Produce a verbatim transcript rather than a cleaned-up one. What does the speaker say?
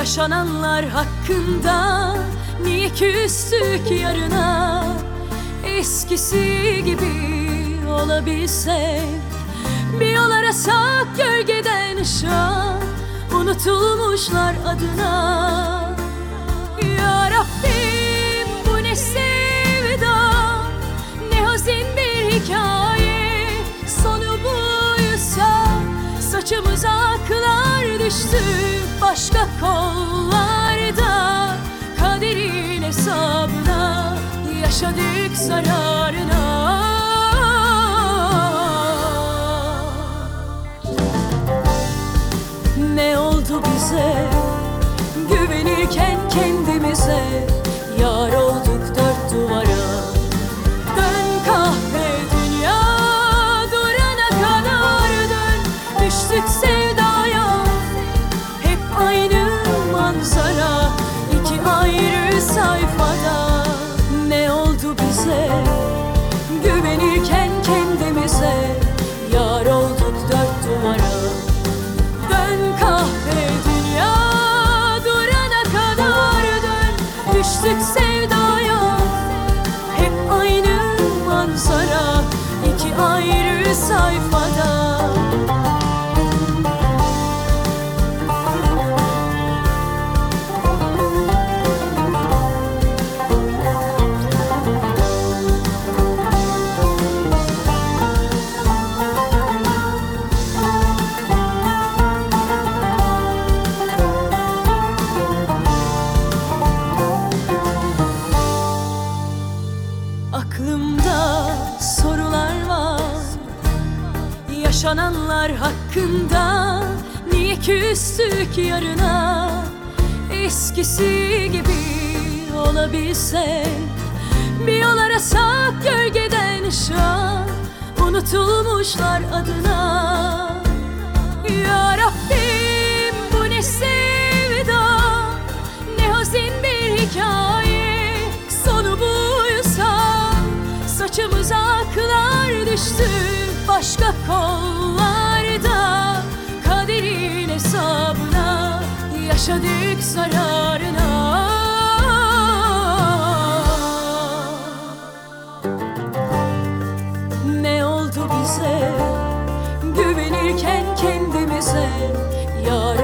Yaşananlar hakkında niye küstük yarına? Eskisi gibi olabilsek, bir yol arasak gölgeden ışığa, unutulmuşlar adına. Ya Rabbim, bu ne sevda, ne hazin bir hikaye. Sonu buysa saçımıza aklar düştü başka kollarda. Kaderin hesabına yaşadık zararına. Ne oldu bize güvenirken kendimize? Yar olduk dört duvara. Dön kahve dünya, durana kadar dön. Düştük sevdaya, hep aynı manzara, iki ayrı sayfada. Ne oldu bize güvenirken kendimize? Yar olduk dört duvara. Dön kahve dünya, durana kadar dön. Düştük sevdaya, hep aynı manzara, iki ayrı sayfada. Aklımda sorular var, yaşananlar hakkında niye küstük yarına? Eskisi gibi olabilsek, bir yol arasak gölgeden ışığa, unutulmuşlar adına. Ya Rabbim, bu ne sevda, ne hazin bir hikaye. Sonu buysa saçımıza aklar düştü başka kollarda. Kaderin hesabına yaşadık zararına. Ne oldu bize güvenirken kendimize? Yar